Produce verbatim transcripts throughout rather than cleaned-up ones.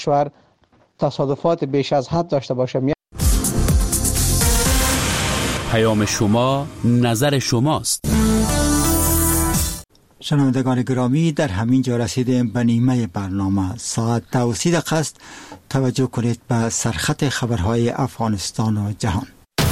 کشور تصادفات بیش از حد داشته باشه. پیام شما، نظر شماست. شنوندگان گرامی، در همین جا رسیدیم به نیمه برنامه. ساعت دو و سی دقیقه است. توجه کنید به سرخط خبرهای افغانستان و جهان.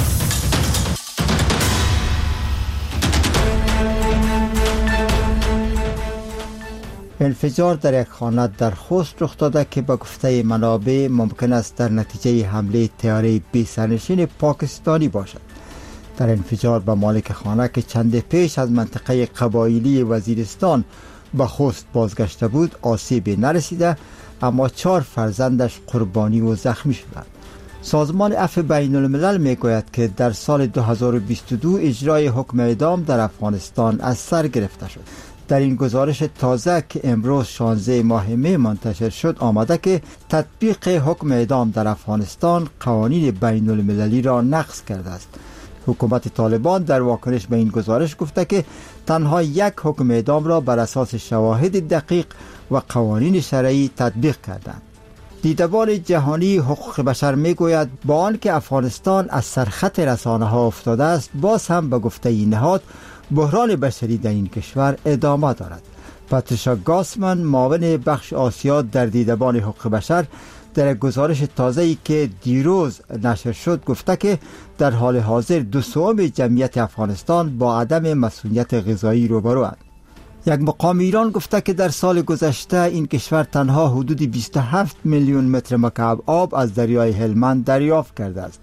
انفجار در یک خانه در خوست رخ داده که به گفته منابع ممکن است در نتیجه حمله طیاره بی سرنشین پاکستانی باشد. در انفجار به مالک خانه که چند پیش از منطقه قبایلی وزیرستان به خوست بازگشته بود آسیبی نرسیده، اما چهار فرزندش قربانی و زخمی شدند. سازمان عفو بین الملل می گوید که در سال دو هزار و بیست و دو اجرای حکم اعدام در افغانستان از سر گرفته شد. در این گزارش تازه که امروز شانزده ماه می منتشر شد آمده که تطبیق حکم اعدام در افغانستان قوانین بین المللی را نقض کرده است. حکومت طالبان در واکنش به این گزارش گفته که تنها یک حکم اعدام را بر اساس شواهد دقیق و قوانین شرعی تطبیق کردند. دیدبان جهانی حقوق بشر می گوید با آنکه افغانستان از سرخط رسانه ها افتاده است، باز هم به گفته این نهاد بحران بشری در این کشور ادامه دارد. پاتریشا گاسمن، معاون بخش آسیا در دیدبان حقوق بشر، در گزارش تازه‌ای که دیروز نشر شد گفته که در حال حاضر دو سوم جمعیت افغانستان با عدم مسئولیت غذایی روبروند. یک مقام ایران گفته که در سال گذشته این کشور تنها حدود بیست و هفت میلیون متر مکعب آب از دریای هلمند دریافت کرده است.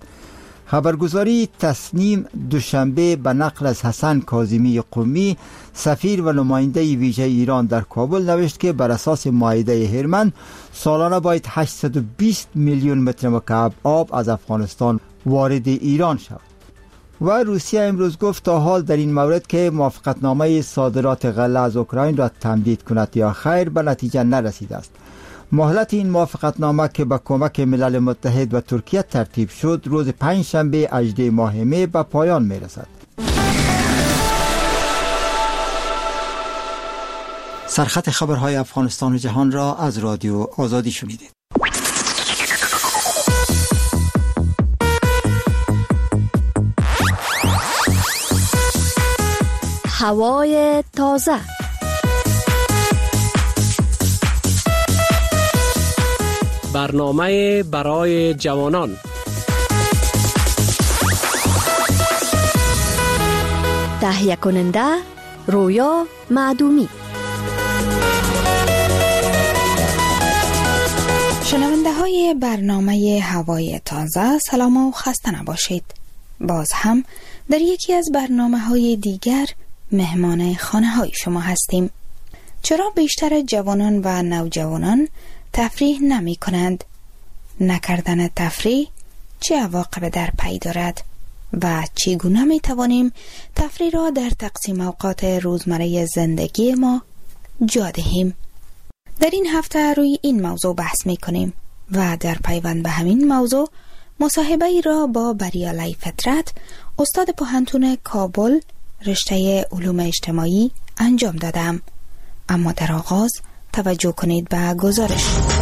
خبرگزاری تسنیم دوشنبه به نقل از حسن کاظمی قمی، سفیر و نماینده ویژه ایران در کابل نوشت که بر اساس معاهده هرمن سالانه باید هشتصد و بیست میلیون متر مکعب آب از افغانستان وارد ایران شود. و روسیه امروز گفت تا حال در این مورد که موافقتنامه صادرات غله از اوکراین را تمدید کند یا خیر به نتیجه نرسیده است. مهلت این موافقتنامه که با کمک ملل متحد و ترکیه ترتیب شد روز پنجشنبه هجدهم ماه می به پایان می رسد. سرخط خبرهای افغانستان و جهان را از رادیو آزادی شنیدید. هوای تازه. برنامه برای جوانان. تهیه کننده رویا معدومی. شنونده های برنامه هوای تازه، سلام و خسته نباشید. باز هم در یکی از برنامه های دیگر مهمان خانه های شما هستیم. چرا بیشتر جوانان و نوجوانان تفریح نمی کنند؟ نکردن تفریح چه عواقب در پی دارد؟ و چگونه می توانیم تفریح را در تقسیم اوقات روزمره زندگی ما جا دهیم؟ در این هفته روی این موضوع بحث می کنیم و در پیوند به همین موضوع مصاحبه ای را با بریالی فطرت، استاد پوهنتون کابل رشته علوم اجتماعی انجام دادم. اما در آغاز توجه کنید به گزارش.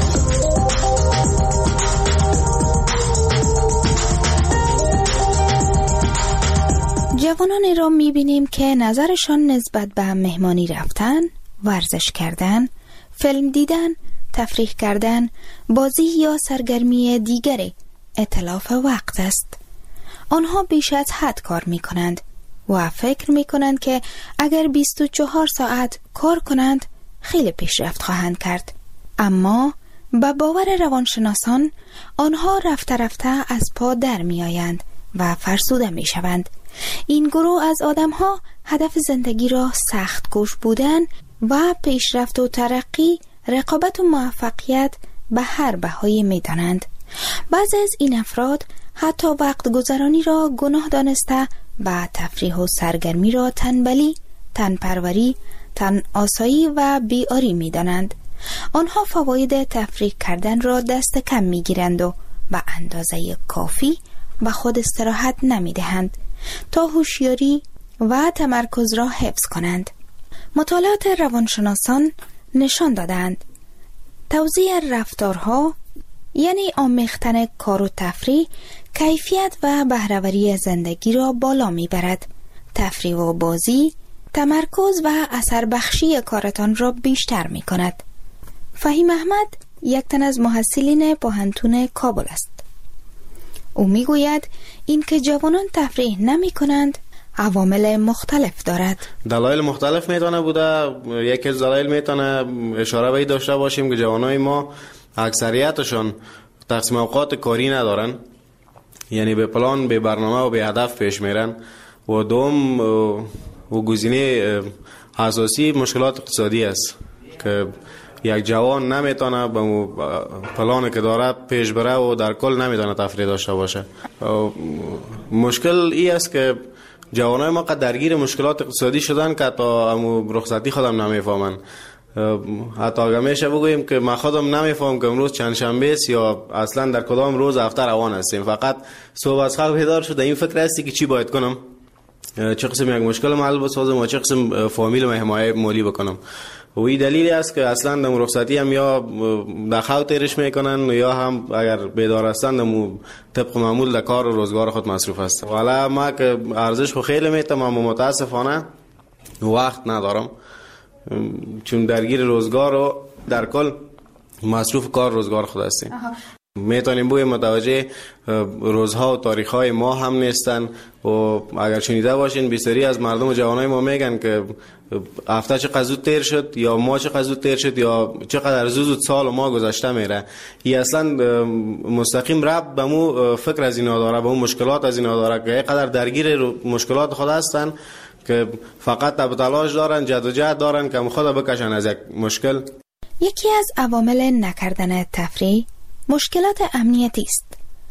جوانانی را می‌بینیم که نظرشان نسبت به مهمانی رفتن، ورزش کردن، فیلم دیدن، تفریح کردن، بازی یا سرگرمی دیگری اتلاف وقت است. آنها بیش از حد کار می‌کنند و فکر می‌کنند که اگر بیست و چهار ساعت کار کنند خیلی پیشرفت خواهند کرد. اما با باور روانشناسان آنها رفته رفته از پا در می آیند و فرسوده می شوند. این گروه از آدم ها هدف زندگی را سخت کوش بودن و پیشرفت و ترقی، رقابت و موفقیت به هر بهایی می دانند. بعضی از این افراد حتی وقت گذرانی را گناه دانسته و تفریح و سرگرمی را تنبلی، تنپروری، تن آسایی و بیاری می دانند. آنها فواید تفریح کردن را دست کم می گیرند و به اندازه کافی به خود استراحت نمی دهند تا هوشیاری و تمرکز را حفظ کنند. مطالعات روانشناسان نشان دادند توزیع رفتارها یعنی آمیختن کار و تفریح کیفیت و بهره‌وری زندگی را بالا میبرد. تفریح و بازی تمرکز و اثر بخشی کارتان را بیشتر می کند. فهیم احمد یک تن از محصلین پوهنتون کابل است. او می گوید این که جوانان تفریح نمی کنند عوامل مختلف دارد. دلایل مختلف میتونه بوده. یکی از دلایل میتونه اشاره به این داشته باشیم که جوانای ما اکثریتشون تقسیم اوقات کاری ندارن، یعنی به پلان، به برنامه و به هدف پیش میرن. و دوم و گزینه اساسی مشکلات اقتصادی است که یک جوان نمیتونه به پلانی که داره پیش بره و در کل نمیتونه تفریح داشته باشه. مشکل ای است که جوانای ما قد درگیر مشکلات اقتصادی شدن که تا رخصتی خودم نمیفهمن. حتی اگه میشه بگوییم که من خودم نمیفهم که امروز چند شنبه است یا اصلا در کدام روز هفته روان هستیم. فقط صبح از خواب بیدار شده این فکر هستی که چی باید کنم، چه قسم یک مشکل محل بسازم و چه قسم فامیل و حمایت مالی بکنم. و این دلیلی است که اصلا در رخصتی هم یا در خواب تیرش میکنن یا هم اگر بیدار هستند در طبق معمول در کار و روزگار خود مصروف هستند. حالا ما که ارزش خو خیلی میتم اما متاسفانه وقت ندارم، چون درگیر روزگار و در کل مصروف کار روزگار خود هستیم. میتونیم بوی متوجه روزها و تاریخهای ما هم نیستن. و اگر شنیده باشین بسیاری از مردم و جوانای ما میگن که هفته چقدر زود تیر شد یا ما چقدر زود تیر شد یا چقدر زود سال و ما گذشته میره. این اصلا مستقیم ربط به مو فکر از اینا داره، به اون مشکلات از اینا داره که اینقدر درگیر مشکلات خود هستن که فقط تب تلاش دارن، جد و جهد دارن که خود بکشن از یک مشکل. یکی از عوامل نکردن تفریح مشکلات امنیتی است.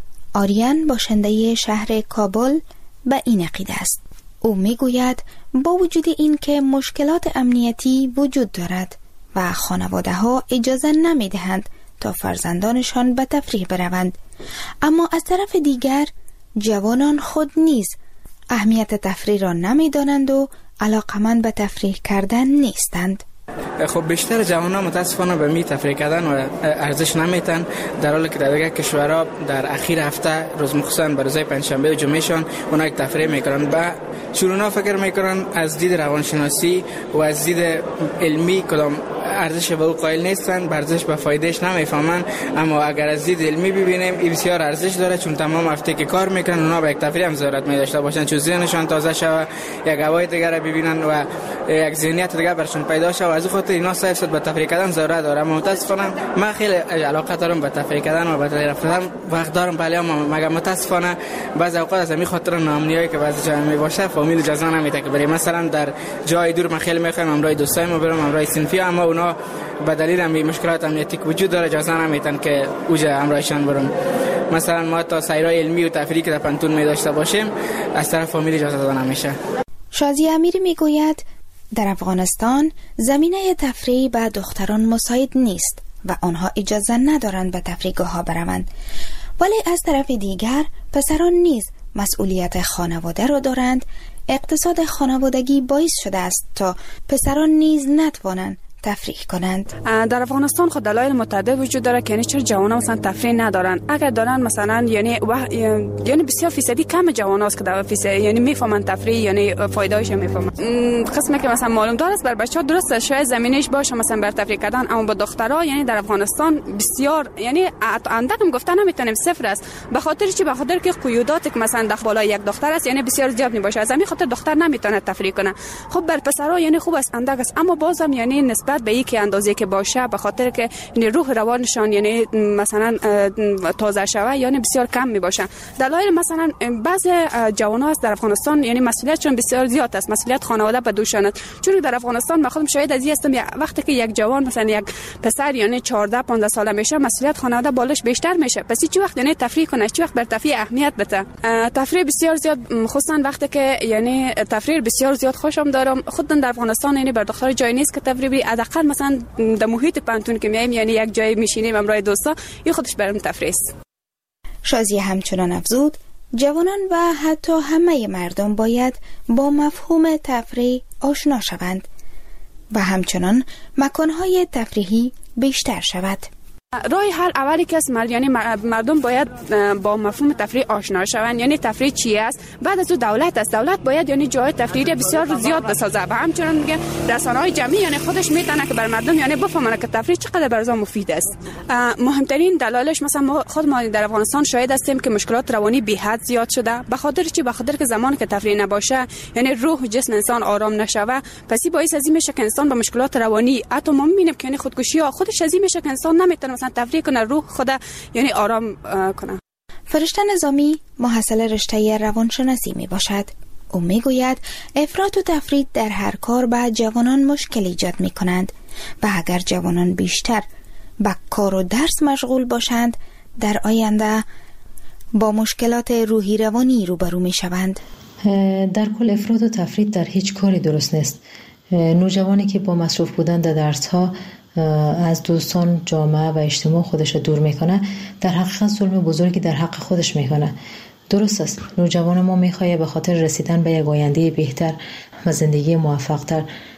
آریان باشنده شهر کابل به این عقیده است. او میگوید با وجود این که مشکلات امنیتی وجود دارد و خانواده ها اجازه نمی دهند تا فرزندانشان به تفریح بروند، اما از طرف دیگر جوانان خود نیز اهمیت تفریح را نمی دانند و علاقمند به تفریح کردن نیستند. خب بیشتر جوانان متاسفانه به می تفریح کردن و ارزش نمیتن، در حالی که در دیگر کشورها در اخیر هفته روز مخصوصا به روزهای پنجشنبه و جمعهشان اونا یک تفریح میکنن. با شرونا فکر میکنن از دید روانشناسی و از دید علمی کدام ارزش به او قائل نیستن، ارزش به فایدهش نمیفهمن. اما اگر از دید علمی ببینیم این بسیار ارزش داره، چون تمام هفته که کار میکنن اونا به یک تفریح هم ضرورت می داشته باشن، چون ذهنشان تازه شوه، یک هوای دیگر را ببینن و یک ذهنیت دیگر برشون پیدا شوه. از خاطر اینا صرف صد به تفریح کردن ضرورت داره. اما متاسفانه من خیلی علاقه دارم به تفریح کردن و به تفریح رفتن، وقت دارم، ولی اما مگه متاسفانه بعضی اوقات از همین خاطر ناامنیایی که بعضی جا می باشه فامیل اجازه نمیده که بریم. مثلا در جای دور من خیلی میخوام امروز دوستایم برم، امروز صنفی، اما اونا به دلیل همین مشکلات امنیتی که وجود داره اجازه نمیدن که اوجا امروزشان برم. مثلا ما تا سیرای علمی و تفریحی که در پنتون می داشته باشیم از طرف فامیل اجازه داده نمیشه. شازی امیری میگوید در افغانستان زمینه تفریح به دختران مساعد نیست و آنها اجازه ندارند به تفریحگاه ها بروند، ولی از طرف دیگر پسران نیز مسئولیت خانواده را دارند. اقتصاد خانوادگی باعث شده است تا پسران نیز نتوانند تفریح کنند. در افغانستان خود دلایل متعدد وجود داره که یعنی چرا جوانان مثلا تفریح ندارن. اگر دارن مثلا یعنی و... یعنی بسیار فیصدی کم جواناست که در فیصد یعنی میفهمن تفریح یعنی فایده‌اش میفهمن. قسمی که مثلا معلوم داره بر بچه‌ها درست شاید زمینش باشه مثلا بر تفریح کردن، اما با دخترها یعنی در افغانستان بسیار یعنی اندکم گفتن نمیتونیم صفر است. به خاطر چی؟ به خاطر که قیوداتی که مثلا در بالای یک دختر است یعنی بسیار زیاد میباشه، از همین خاطر دختر نمیتونه تفریح کنه. خب بر پسرها یعنی خوب است اندک است، اما بازم یعنی نسبت به یک اندازه که باشه به خاطر که یعنی روح روانشان یعنی مثلا تازه شوه یعنی بسیار کم می باشه. دلایل مثلا بعضی جوانان است در افغانستان یعنی مسئولیتشون بسیار زیاد است، مسئولیت خانواده به دوشان است. چون در افغانستان من خودم شاهد از این هستم وقتی که یک جوان مثلا یک پسر یعنی چهارده پانزده ساله میشه مسئولیت خانواده بالش بیشتر میشه. پس چی وقت یعنی تفریح کنه، چی وقت بر تفریح اهمیت بده. تفریح بسیار زیاد خصوصا وقتی که یعنی تفریح بسیار زیاد خوشم دارم. خود در افغانستان یعنی بر دختر جای نیست که تفریح بری، حداقل مثلا در محیط پنتون که میایم یعنی یک جای میشینیم امرای دوستا این خودش برام تفریح است. شازیه همچنان افزود جوانان و حتی همه مردم باید با مفهوم تفریح آشنا شوند و همچنان مکانهای تفریحی بیشتر شود. راه حل اولی که است یعنی مردم باید با مفهوم تفریح آشنا شوند. یعنی تفریح چی است؟ بعد از اون دولت است. دولت باید یعنی جای تفریحی بسیار زیاد بسازه و همچنین میگه رسانه‌های جمعی یعنی خودش میتونه که بر مردم یعنی بفهمونه که تفریح چقدر برای مفید است. مهمترین دلایلش مثلا ما خود ما در افغانستان شاهد هستیم که مشکلات روانی بی حد زیاد شده. به خاطر چی؟ به خاطر که زمانی که تفریح نباشه یعنی روح و جسم انسان آرام نشوه، پس باعث از این میشه که انسان با مشکلات روانی حتی ما میبینیم که یعنی خودکشی ها خودش از این میشه که انسان نمیتونه مثلا تفریح کنه، روح خود یعنی آرام کنه. فرشته نظامی محصل رشته روانشناسی می باشد. او می گوید افراط و تفرید در هر کار به جوانان مشکل ایجاد می کنند و اگر جوانان بیشتر به کار و درس مشغول باشند در آینده با مشکلات روحی روانی روبرو می شوند. در کل افراط و تفرید در هیچ کاری درست نیست. نوجوانی که با مصروف بودن در درس ها از دوستان، جامعه و اجتماع خودش دور میکنه، در حقیقت ظلم بزرگی در حق خودش میکنه. درست است نوجوان ما میخواد به خاطر رسیدن به یک آینده بهتر و زندگی موفق‌تر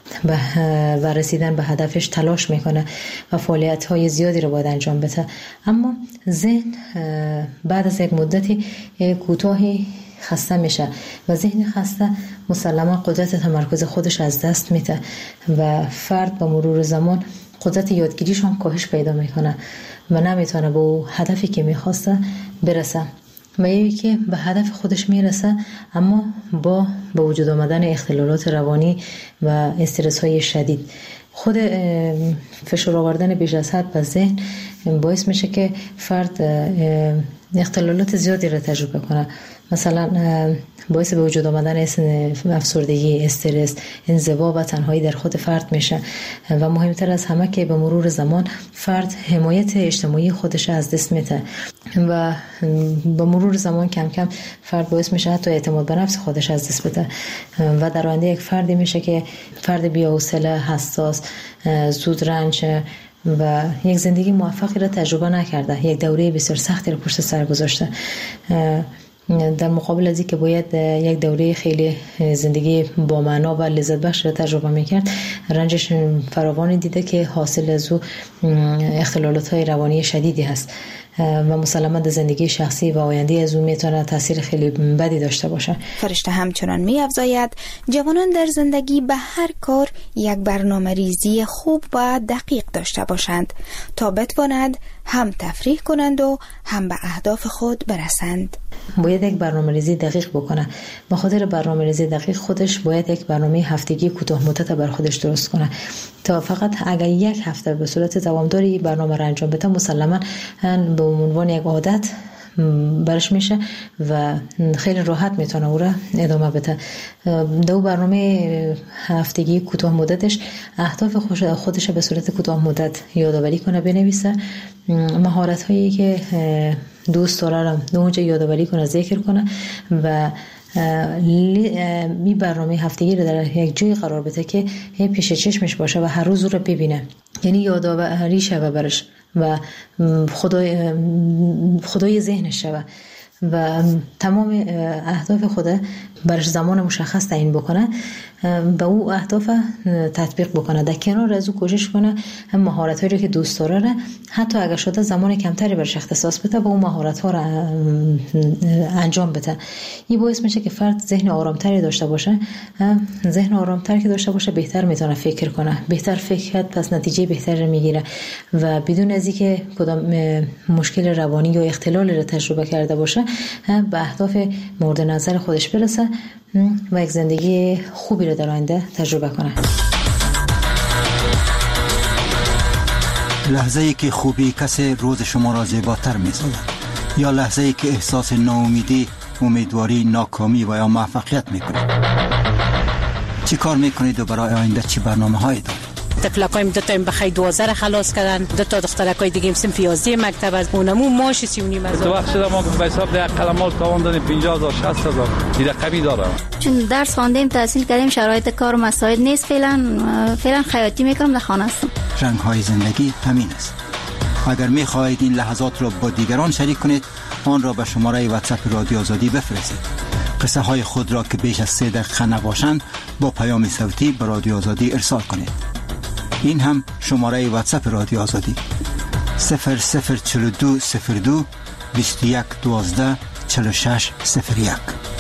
و رسیدن به هدفش تلاش میکنه و فعالیت‌های زیادی رو باید انجام بده، اما ذهن بعد از یک مدتی کوتاهی خسته میشه و ذهن خسته مسلما قدرت تمرکز خودش از دست میده و فرد با مرور زمان قدرت یادگیریش هم کاهش پیدا میکنه و نمیتونه به اون هدفی که میخواسته برسه و یکی که به هدف خودش میرسه اما با به وجود آمدن اختلالات روانی و استرس های شدید. خود فشار آوردن بیش از حد به ذهن باعث میشه که فرد اختلالات زیادی را تجربه کنه، مثلا باعث به وجود آمدن افسردگی، استرس، انزوا و تنهایی در خود فرد میشه و مهمتر از همه که به مرور زمان فرد حمایت اجتماعی خودش از دست میده و به مرور زمان کم کم فرد باعث میشه حتی اعتماد به نفس خودش از دست بده و در آینده یک فردی میشه که فرد بی‌حوصله، حساس، زود رنج و یک زندگی موفقی را تجربه نکرده، یک دوره بسیار سختی را پشت سر گذاشته، در مقابل از این که باید یک دوره خیلی زندگی با معنا و لذت بخش را تجربه میکرد، رنجش فراوانی دیده که حاصل از او اختلالات های روانی شدیدی هست و مسلماً در زندگی شخصی و آینده از اون میتونه تاثیر خیلی بدی داشته باشه. فرشته همچنان می‌افزاید جوانان در زندگی به هر کار یک برنامه ریزی خوب و دقیق داشته باشند تا بتوانند هم تفریح کنند و هم به اهداف خود برسند. باید یک برنامه ریزی دقیق بکنه. به خاطر برنامه ریزی دقیق خودش باید یک برنامه هفتگی کوتاه مدت بر خودش درست کنه تا فقط اگر یک هفته به صورت دوامداری برنامه را انجام بده مسلماً به عنوان یک عادت برش میشه و خیلی راحت میتونه او را ادامه بده. دو برنامه هفتگی کوتاه مدتش اهداف خودش به صورت کوتاه مدت یادآوری کنه، بنویسه، مهارت هایی که دوست داره را اونجا یادآوری کنه، ذکر کنه و می برنامه هفتگی رو در یک جای قرار بده که پیش چشمش باشه و هر روز رو ببینه، یعنی یادآوری شوه برش و خدای خدای ذهنش شوه و تمام اهداف خود برش زمان مشخص تعیین بکنه و او اهداف تطبیق بکنه. در کنار از او کوشش کنه هم مهارت‌هایی رو که دوست داره حتی اگر شده زمان کمتری برش اختصاص بده و اون مهارت‌ها رو انجام بده. این باعث میشه که فرد ذهن آرامتری داشته باشه. ذهن آرامتر که داشته باشه بهتر میتونه فکر کنه، بهتر فکر کرد پس نتیجه بهتری میگیره و بدون از اینکه کدام مشکل روانی یا اختلال رو تجربه کرده باشه به اهداف مورد نظر خودش برسه و یک زندگی خوبی رو در آینده تجربه کنه. لحظه ای که خوبی کسی روز شما را زیباتر می‌سازد یا لحظه ای که احساس ناامیدی، امیدواری، ناکامی و یا موفقیت می‌کنید. چی کار می‌کنید و برای آینده چی برنامه‌هایی دارید؟ تفلقایم دو تا این بخی دوازده خلاص کردن، دو تا دخترکای دیگه صنف یازده مکتب از اونمو ماش سی و نیم هزار. تو وقت شده ما به حساب ده قلمات تواندن پنجاه هزار شصت هزار دیگه قوی داره. چون درس خواندیم، تحصیل کردیم، شرایط کار و مساعد نیست، فعلا فعلا خیاطی میکنم، در خانه هستم. رنگ های زندگی همین است. اگر میخواهید این لحظات را با دیگران شریک کنید، آن را به شماره واتساپ رادیو آزادی بفرستید. قصه های خود را که بیش از سه دقیقه نباشند با پیام صوتی به رادیو آزادی ارسال کنید. این هم شماره واتساپ رادیو آزادی صفر صفر چهل و دو صفر دو بیست و یک دوازده چهل و شش صفر یک.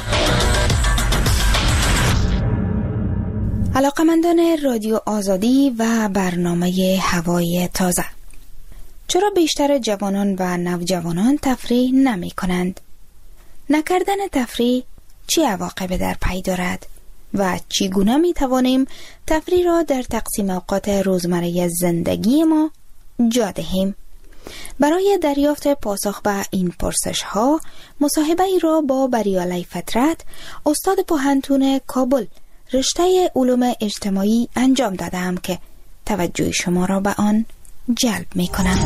علاقمندان رادیو آزادی و برنامه هوای تازه، چرا بیشتر جوانان و نوجوانان تفریح نمی کنند؟ نکردن تفریح چه عواقبی در پی دارد و چگونه می توانیم تفریح را در تقسیم اوقات روزمره زندگی ما جا دهیم؟ برای دریافت پاسخ به این پرسش ها مصاحبه ای را با بریالی فطرت، استاد پوهنتون کابل رشته علوم اجتماعی انجام دادم که توجه شما را به آن جلب می کنم.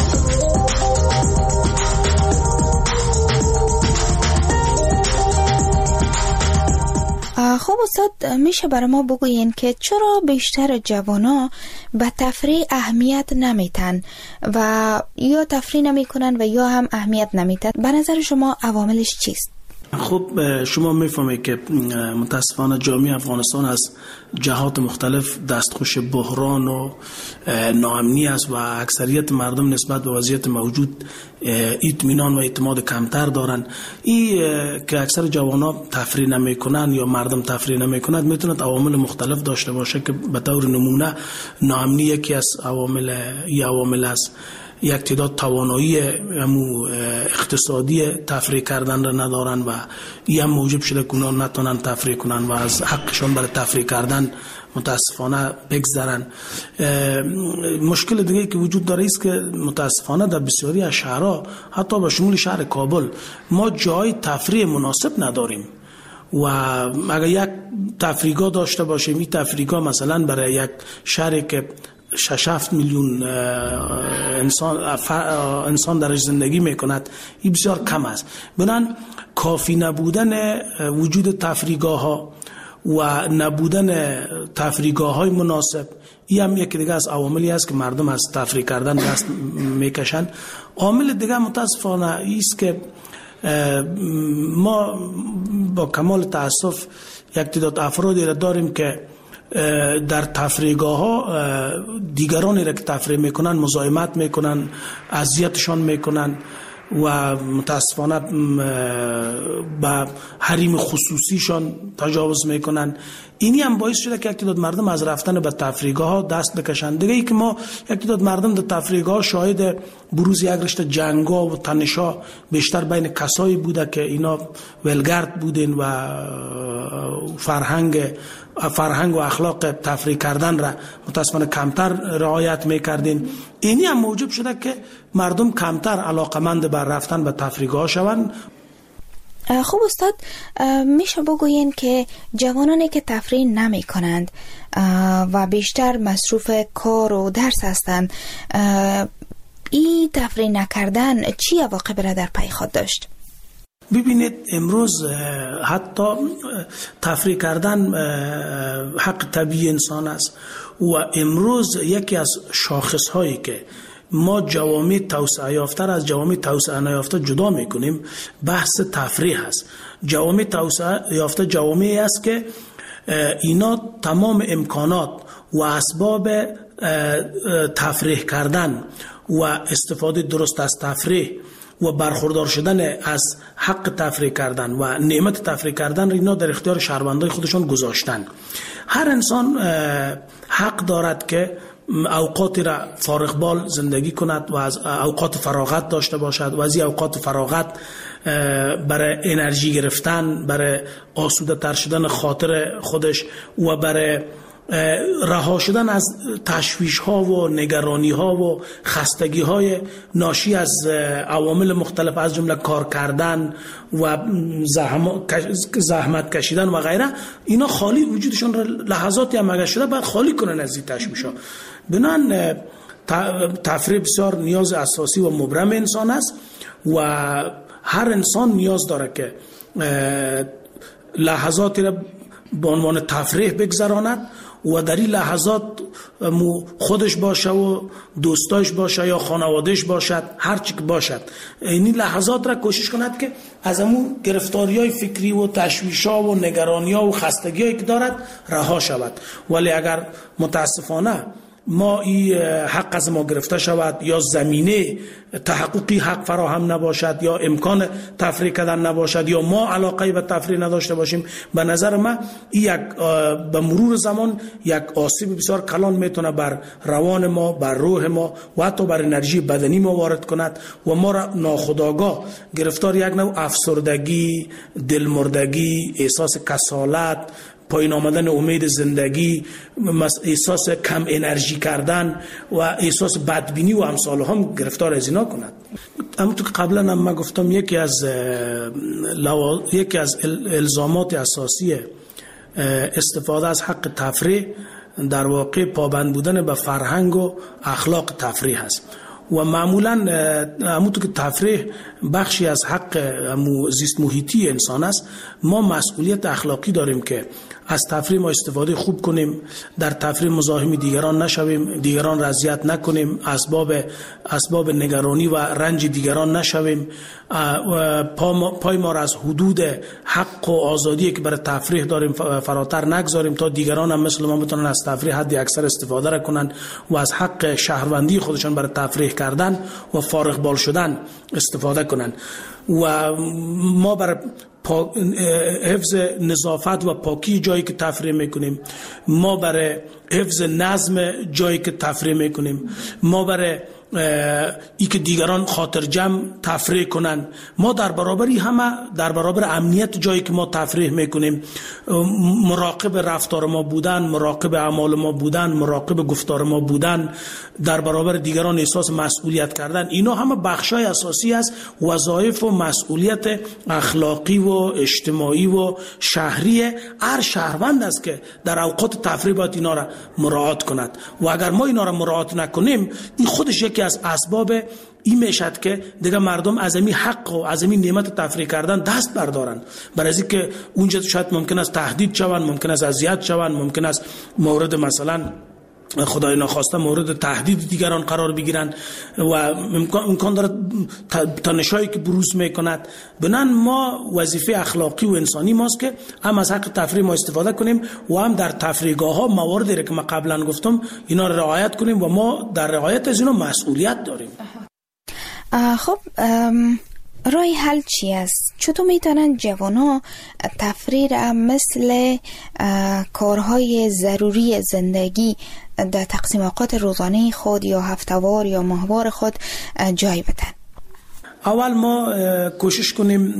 خب استاد، میشه برای ما بگوین که چرا بیشتر جوانا به تفریح اهمیت نمیتن و یا تفریح نمیکنن و یا هم اهمیت نمیتن؟ به نظر شما عواملش چیست؟ خب شما میفهمید که متاسفانه جامعه افغانستان از جهات مختلف دستخوش بحران و ناامنی است و اکثریت مردم نسبت به وضعیت موجود اطمینان و اعتماد کمتر دارن. این که اکثر جوانا تفریح نمیکنن یا مردم تفریح نمیکنند میتونه عوامل مختلف داشته باشه که به طور نمونه ناامنی یکی از عوامل ای عوامل است. یک تعداد توانایی اقتصادی تفریح کردن را ندارن و این هم موجب شده که اونا نتونن تفریح کنن و از حقشون برای تفریح کردن متاسفانه بگذرن. مشکل دیگه که وجود داره است که متاسفانه در بسیاری از شهرها حتی به شمول شهر کابل ما جای تفریح مناسب نداریم و اگر یک تفریحگاه داشته باشیم، این تفریحگاه مثلا برای یک شهری که شش هفت میلیون انسان انسان درش زندگی میکند این بسیار کم است. بنابراین کافی نبودن وجود تفریحگاه ها و نبودن تفریحگاه های مناسب این هم یکی دیگه از عواملی است که مردم از تفریح کردن دست میکشند. عامل دیگه متاسفانه است که ما با کمال تاسف یک تعداد افرادی را داریم که در تفریحگاه ها دیگرانی را که تفریح میکنن مزاحمت میکنن، اذیتشان میکنن و متاسفانه با حریم خصوصیشان تجاوز میکنن. اینی هم باعث شده که یک تعداد مردم از رفتن به تفریحگاه ها دست بکشن. دیگه ای که ما یک تعداد مردم در تفریحگاه ها شاهد بروز یک رشته جنگا و تنشا بیشتر بین کسایی بوده که اینا ولگرد بودن و فرهنگ فرهنگ و اخلاق تفریح کردن را متاسفانه کمتر رعایت میکردین. اینی هم موجب شده که مردم کمتر علاقمند بر رفتن به تفریحگاه شوند. خب استاد، میشه بگوین که جوانانی که تفریح نمی کنند و بیشتر مصروف کار و درس هستند، این تفریح نکردن چی عواقب را در پی خود داشت؟ ببینید امروز حتی تفریح کردن حق طبیعی انسان است و امروز یکی از شاخص هایی که ما جوامع توسعه یافته از جوامع توسعه نیافته جدا میکنیم بحث تفریح است. جوامع توسعه یافته جوامعی است که اینا تمام امکانات و اسباب تفریح کردن و استفاده درست از تفریح و برخوردار شدن از حق تفریح کردن و نعمت تفریح کردن اینا در اختیار شهروندای خودشون گذاشتن. هر انسان حق دارد که اوقاتی را فارغ بال زندگی کند و از اوقات فراغت داشته باشد و از این اوقات فراغت برای انرژی گرفتن، برای آسوده تر شدن خاطر خودش و برای رها شدن از تشویش ها و نگرانی ها و خستگی های ناشی از عوامل مختلف از جمله کار کردن و زحمت کشیدن و غیره، اینا خالی وجودشون را لحظاتی هم اگر شده باید خالی کنن از این تشویش ها. بنان تفریح بسیار نیاز اساسی و مبرم انسان است و هر انسان نیاز داره که لحظاتی را به عنوان تفریح بگذراند و در این لحظات خودش باشه و دوستاش باشه یا خانوادهش باشد، هر چی که باشد، این لحظات را کوشش کند که از همون گرفتاری‌های فکری و تشویش‌ها و نگرانی‌ها و خستگی‌هایی که دارد رها شود. ولی اگر متاسفانه ما این حق از ما گرفته شود یا زمینه تحققی حق فراهم نباشد یا امکان تفریح کردن نباشد یا ما علاقه به تفریح نداشته باشیم، به نظر من یک به مرور زمان یک آسیب بسیار کلان میتونه بر روان ما، بر روح ما و حتی بر انرژی بدنی ما وارد کند و ما را ناخودآگاه گرفتار یک نوع افسردگی، دلمردگی، احساس کسالت، پایین آمدن امید زندگی، احساس کم انرژی کردن و احساس بدبینی و امثال هم گرفتار از اینا کند. همونطور که قبلا هم من گفتم یکی از لوا... یکی از الزامات اساسی استفاده از حق تفریح در واقع پابند بودن به فرهنگ و اخلاق تفریح است و معمولا همونطور که تفریح بخشی از حق زیست محیطی انسان است، ما مسئولیت اخلاقی داریم که از تفریح ما استفاده خوب کنیم، در تفریح مزاحم دیگران نشویم، دیگران را اذیت نکنیم، اسباب اسباب نگرانی و رنج دیگران نشویم، پای ما را از حدود حق و آزادی که برای تفریح داریم فراتر نگذاریم تا دیگران هم مثل ما بتونن از تفریح حد اکثر استفاده را کنن و از حق شهروندی خودشان برای تفریح کردن و فارغ بال شدن استفاده کنن و ما برای حفظ نظافت و پاکی جایی که تفریح میکنیم، ما برای حفظ نظم جایی که تفریح میکنیم، ما برای ای که دیگران خاطر جمع تفریح کنن، ما در برابری همه در برابر امنیت جایی که ما تفریح میکنیم مراقب رفتار ما بودن، مراقب اعمال ما بودن، مراقب گفتار ما بودن، در برابر دیگران احساس مسئولیت کردن، اینا همه بخشای اساسی است وظایف و مسئولیت اخلاقی و اجتماعی و شهری هر شهروند است که در اوقات تفریح باید اینا را مراعات کند و اگر ما اینا را مراعات نکنیم این خودش یکی از اسباب این میشد که دیگه مردم از این حق و از این نعمت تفریح کردن دست بردارن، برای از اینکه اونجا شاید ممکن است تهدید شوند، ممکن است اذیت شوند، ممکن است مورد مثلا خدای ناخواسته مورد تهدید دیگران قرار بگیرن و امکان داره تنشایی که بروز میکند. بنان ما وظیفه اخلاقی و انسانی ماست که هم از حق تفریح ما استفاده کنیم و هم در تفریحگاه ها مواردی که ما قبلا گفتم اینا رو رعایت کنیم و ما در رعایت از اینا مسئولیت داریم. خب رای حل چی است؟ چطور میتونن جوانها تفریح را مثل کارهای ضروری زندگی در تقسیم اوقات روزانه خود یا هفتهوار یا ماهوار خود جای بدن؟ اول ما کوشش کنیم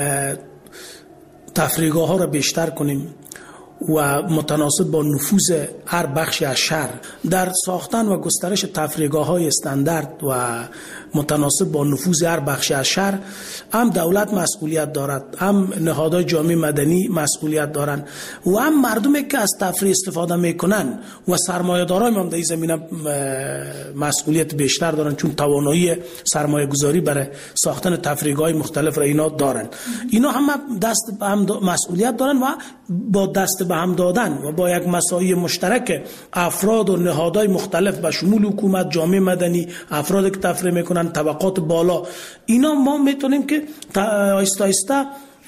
تفریحگاه ها را بیشتر کنیم و متناسب با نفوذ هر بخشی از شهر در ساختن و گسترش تفریحگاه های استاندارد و متناسب با نفوذ هر بخشی از شهر هم دولت مسئولیت دارد، هم نهادهای جامعه مدنی مسئولیت دارند و هم مردمی که از تفریح استفاده میکنن و سرمایه‌داران هم در این زمینه مسئولیت بیشتر دارن چون توانایی سرمایه گذاری برای ساختن تفریحگاه مختلف را اینا دارن. اینا هم دست به هم مسئولیت دارن و با دست به هم دادن و با یک مساعی مشترک افراد و نهادهای مختلف به شمول حکومت، جامعه مدنی، افراد که تفریح میکنن، طبقات بالا، اینا ما میتونیم که آیسته آیسته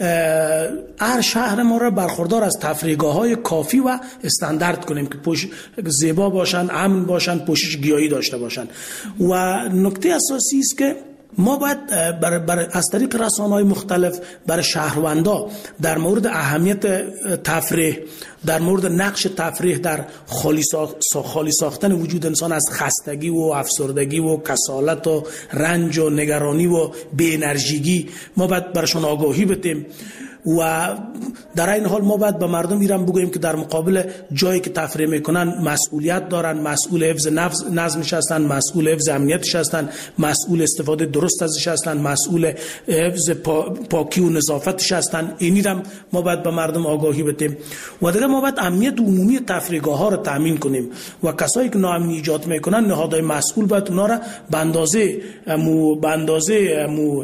هر شهر ما را برخوردار از تفریحگاه های کافی و استاندارد کنیم که پوش زیبا باشن، امن باشن، پوشش گیاهی داشته باشن. و نکته اساسی است که ما باید بر بر از طریق رسانه‌های مختلف برای شهروندا در مورد اهمیت تفریح، در مورد نقش تفریح در خالی خالی ساختن وجود انسان از خستگی و افسردگی و کسالت و رنج و نگرانی و بی انرژیگی ما باید برشون آگاهی بدیم و در این حال ما باید به مردم ایران بگوییم که در مقابل جایی که تفریح میکنن مسئولیت دارن، مسئول حفظ نظمش هستن، مسئول حفظ امنیتش هستن، مسئول استفاده درست ازش هستن، مسئول حفظ پا، پاکی و نظافتش هستن. اینی هم ما باید به مردم آگاهی بدیم و دیگه ما باید امنیت عمومی تفریحگاه ها رو تامین کنیم و کسایی که ناامنی ایجاد میکنن نهادهای مسئول باید اونا را به اندازه مو به اندازه مو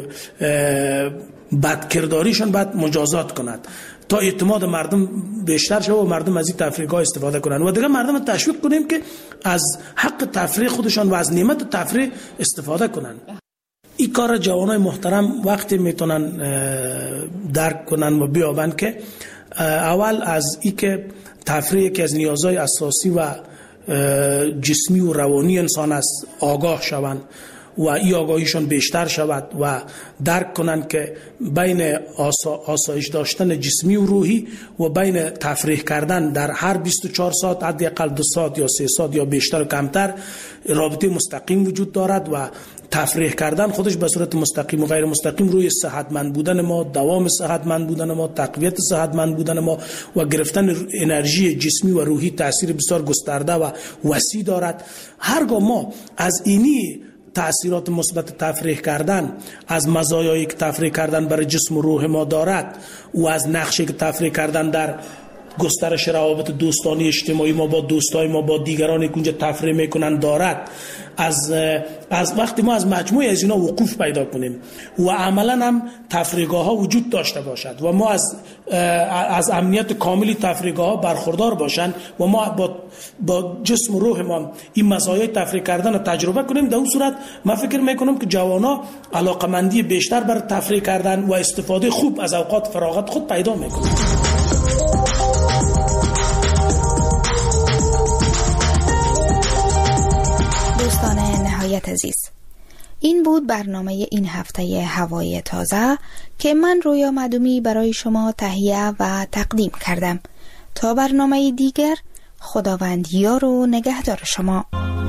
بدکرداریشون باید مجازات کند تا اعتماد مردم بیشتر شه و مردم از این تفریحگاه استفاده کنن و دیگه مردم تشویق کنیم که از حق تفریح خودشان و از نعمت تفریح استفاده کنن. این کار جوانای محترم وقتی میتونن درک کنن و بیابن که اول از این که تفریح که از نیازهای اساسی و جسمی و روانی انسان است آگاه شوند و این آگاهیشان بیشتر شود و درک کنند که بین آسا، آسایش داشتن جسمی و روحی و بین تفریح کردن در هر بیست و چهار ساعت حداقل دو ساعت یا سه ساعت یا بیشتر و کمتر رابطه مستقیم وجود دارد و تفریح کردن خودش به صورت مستقیم و غیر مستقیم روی صحتمند بودن ما، دوام صحتمند بودن ما، تقویت صحتمند بودن ما و گرفتن انرژی جسمی و روحی تاثیر بسیار گسترده و وسیع دارد. هرگاه ما از اینی تأثیرات مثبت تفریح کردن، از مزایایی که تفریح کردن برای جسم و روح ما دارد و از نقشی که تفریح کردن در گسترش روابط دوستانی اجتماعی ما با دوستای ما با دیگرانی که اونجا تفریح میکنن دارد، از از وقتی ما از مجموعه از اینا وقوف پیدا کنیم و عملا هم تفریحگاه ها وجود داشته باشد و ما از از امنیت کاملی تفریحگاه ها برخوردار باشند و ما با با جسم و روح ما این مزایای تفریح کردن رو تجربه کنیم، در اون صورت من فکر میکنم که جوانا علاقمندی بیشتر بر تفریح کردن و استفاده خوب از اوقات فراغت خود پیدا میکنند. دوستان نهایت عزیز، این بود برنامه این هفته هوای تازه که من رویا معدومی برای شما تهیه و تقدیم کردم. تا برنامه دیگر، خداوند یار و نگهدار شما.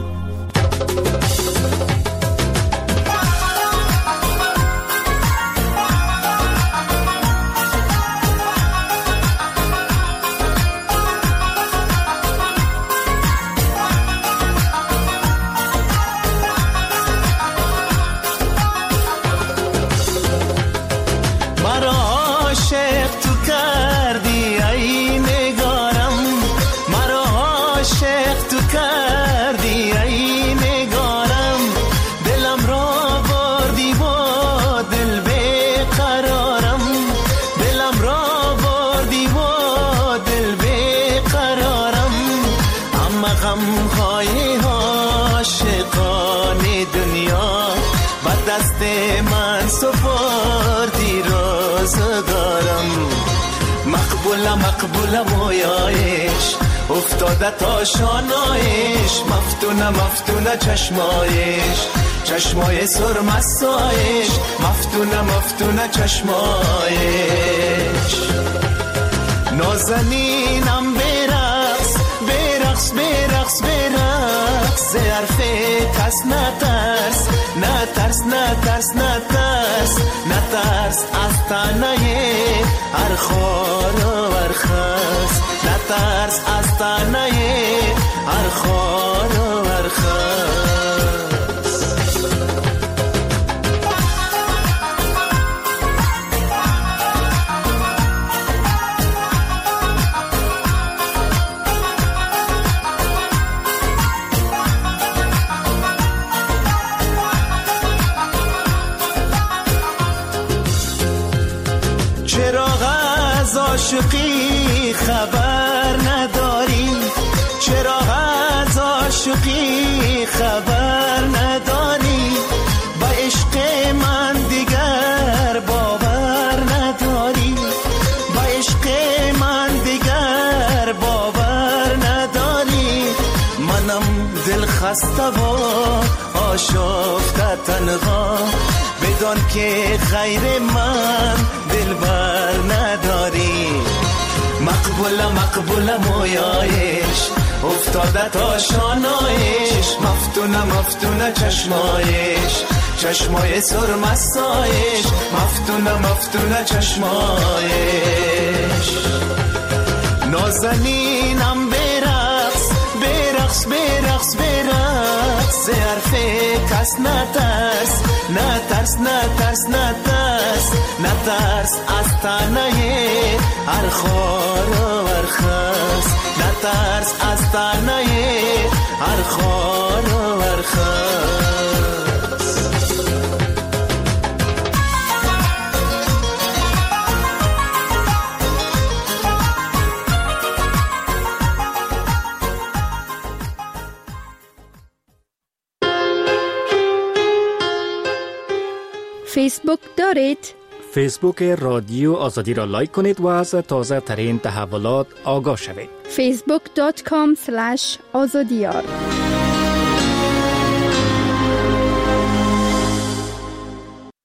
مقبول مویایش افتاده تا شانایش، مفتونه مفتونه چشمایش، چشمای سرمستایش، مفتونه مفتونه چشمایش. نازنینم برقص برقص برقص برقص، حرف کس نترس نترس نترس نترس نترس از تنه هر خار و هر خس، نترس از تنه هر خار و هر خس. عاشقی خبر نداری، چرا از عاشقی خبر نداری، با عشق من دیگر باور نداری، با عشق من دیگر باور نداری. منم دل خسته و آشفته تنها، بدان که خیر من دل بر نداری. مقبول مقبول مویایش افتاده تا شانایش، مفتونه مفتونه چشمایش، چشمای سرمستایش، مفتونه مفتونه چشمایش. نازنینم برقص برقص برقص برقص، حرف کس نترس نترس نترس نترس نترس از تنه هر خار و هر خس، نترس از تنه هر خار و هر خس. فیسبوک دارید؟ فیسبوک رادیو آزادی را لایک کنید و از تازه ترین تحولات آگاه شوید. فیسبوک دات کام سلش آزادیار.